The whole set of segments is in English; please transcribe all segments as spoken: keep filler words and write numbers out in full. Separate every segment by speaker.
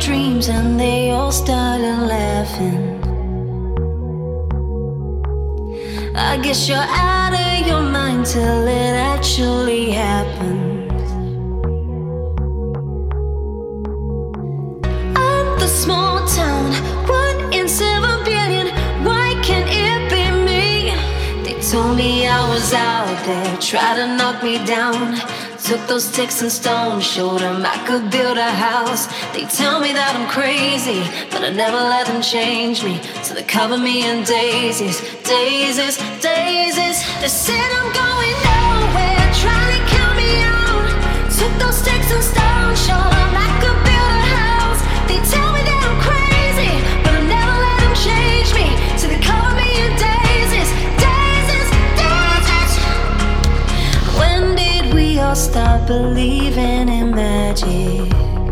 Speaker 1: dreams and they all started laughing. I guess you're out of your mind till it actually happens. I'm the small town, one in seven billion. Why can't it be me? They told me I was out there, tried to knock me down. Took those sticks and stones, showed them I could build a house. They tell me that I'm crazy, but I never let them change me. So they cover me in daisies, daisies, daisies. They said I'm going nowhere, trying to count me out. Took those sticks and stones, showed them I could build a house. They tell me that I'm crazy, but I never let them change me. So they cover me in daisies, daisies, daisies. When did we all start believing in magic?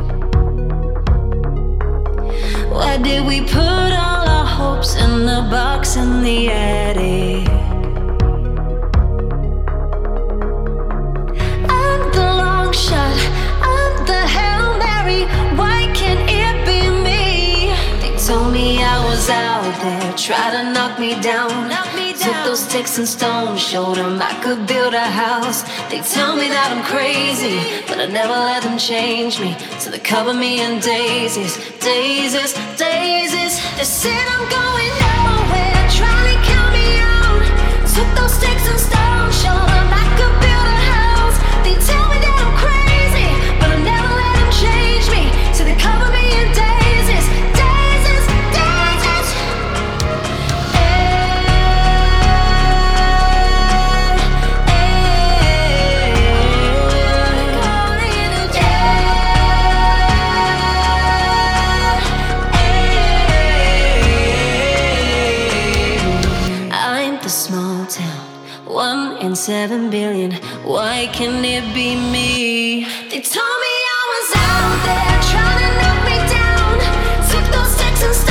Speaker 1: Why did we put all our hopes in the box in the attic? I'm the long shot, I'm the Hail Mary. Why can't it be me? They told me I was out there, tried to knock me down. Knock me down. Took those sticks and stones, showed them I could build a house. They tell me that I'm crazy, but I never let them change me. So they cover me in daisies, daisies, daisies. They said I'm going nowhere, trying to count me out. Took those sticks and stones, showed them I could build a house. They tell me that I'm crazy, but I never let them change me. So they cover me in daisies, daisies, daisies. Small town, one in seven billion. Why can't it be me? They told me I was out there, trying to knock me down. Took those sticks and stones.